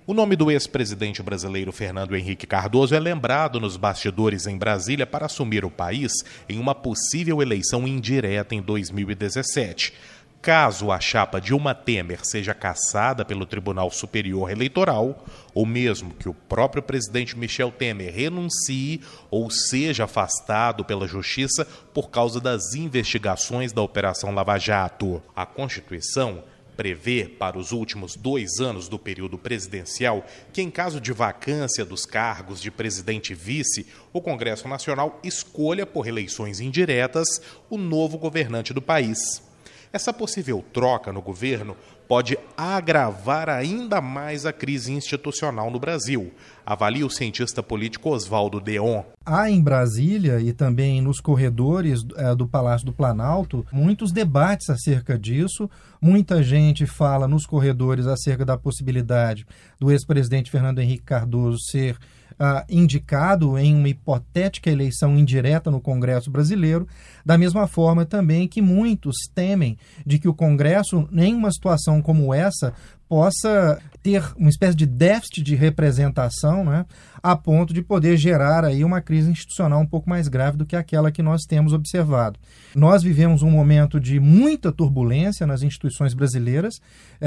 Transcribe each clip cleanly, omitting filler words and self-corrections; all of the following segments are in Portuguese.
O nome do ex-presidente brasileiro Fernando Henrique Cardoso é lembrado nos bastidores em Brasília para assumir o país em uma possível eleição indireta em 2017. Caso a chapa Dilma Temer seja cassada pelo Tribunal Superior Eleitoral, ou mesmo que o próprio presidente Michel Temer renuncie ou seja afastado pela Justiça por causa das investigações da Operação Lava Jato, a Constituição prevê, para os últimos 2 anos do período presidencial, que em caso de vacância dos cargos de presidente e vice, o Congresso Nacional escolha por eleições indiretas o novo governante do país. Essa possível troca no governo pode agravar ainda mais a crise institucional no Brasil, avalia o cientista político Oswaldo Deon. Há em Brasília e também nos corredores do Palácio do Planalto muitos debates acerca disso. Muita gente fala nos corredores acerca da possibilidade do ex-presidente Fernando Henrique Cardoso ser indicado em uma hipotética eleição indireta no Congresso brasileiro, da mesma forma também que muitos temem de que o Congresso, em uma situação como essa, possa ter uma espécie de déficit de representação, né, a ponto de poder gerar aí uma crise institucional um pouco mais grave do que aquela que nós temos observado. Nós vivemos um momento de muita turbulência nas instituições brasileiras,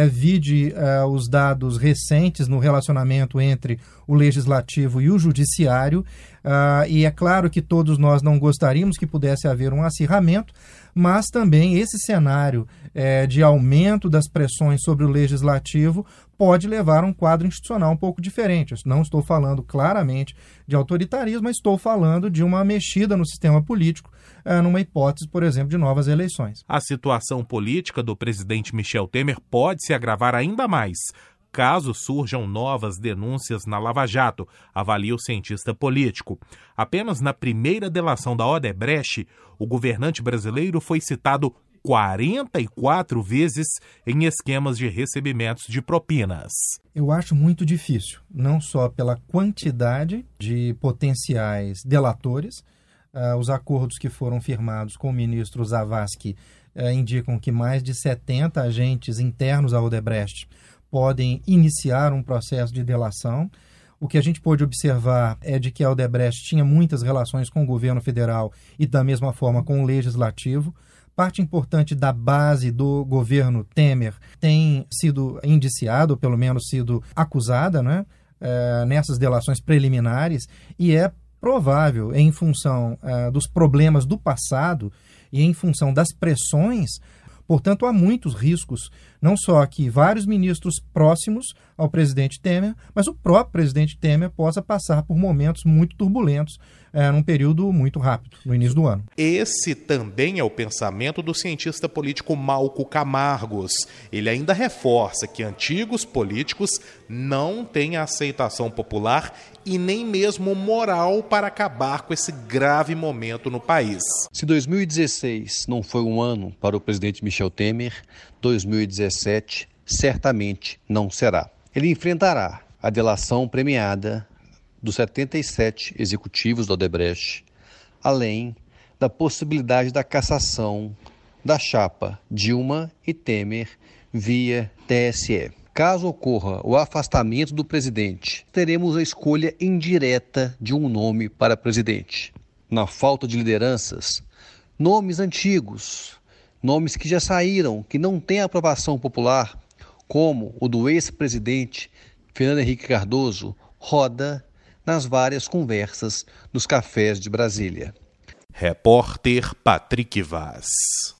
vide os dados recentes no relacionamento entre o Legislativo e o Judiciário, e é claro que todos nós não gostaríamos que pudesse haver um acirramento, mas também esse cenário de aumento das pressões sobre o Legislativo pode levar a um quadro institucional um pouco diferente. Eu não estou falando claramente de autoritarismo, mas estou falando de uma mexida no sistema político, numa hipótese, por exemplo, de novas eleições. A situação política do presidente Michel Temer pode se agravar ainda mais, caso surjam novas denúncias na Lava Jato, avalia o cientista político. Apenas na primeira delação da Odebrecht, o governante brasileiro foi citado 44 vezes em esquemas de recebimentos de propinas. Eu acho muito difícil, não só pela quantidade de potenciais delatores. Os acordos que foram firmados com o ministro Zavascki indicam que mais de 70 agentes internos à Odebrecht podem iniciar um processo de delação. O que a gente pôde observar é de que a Odebrecht tinha muitas relações com o governo federal e da mesma forma com o legislativo. Parte importante da base do governo Temer tem sido indiciada, ou pelo menos sido acusada, né, nessas delações preliminares, e é provável, em função dos problemas do passado e em função das pressões. Portanto, há muitos riscos, não só que vários ministros próximos ao presidente Temer, mas o próprio presidente Temer possa passar por momentos muito turbulentos num período muito rápido, no início do ano. Esse também é o pensamento do cientista político Malco Camargos. Ele ainda reforça que antigos políticos não têm a aceitação popular e nem mesmo moral para acabar com esse grave momento no país. Se 2016 não foi um ano para o presidente Michel Temer, 2017 certamente não será. Ele enfrentará a delação premiada dos 77 executivos da Odebrecht, além da possibilidade da cassação da chapa Dilma e Temer via TSE. Caso ocorra o afastamento do presidente, teremos a escolha indireta de um nome para presidente. Na falta de lideranças, nomes antigos, nomes que já saíram, que não têm aprovação popular, como o do ex-presidente Fernando Henrique Cardoso, roda nas várias conversas dos cafés de Brasília. Repórter Patrick Vaz.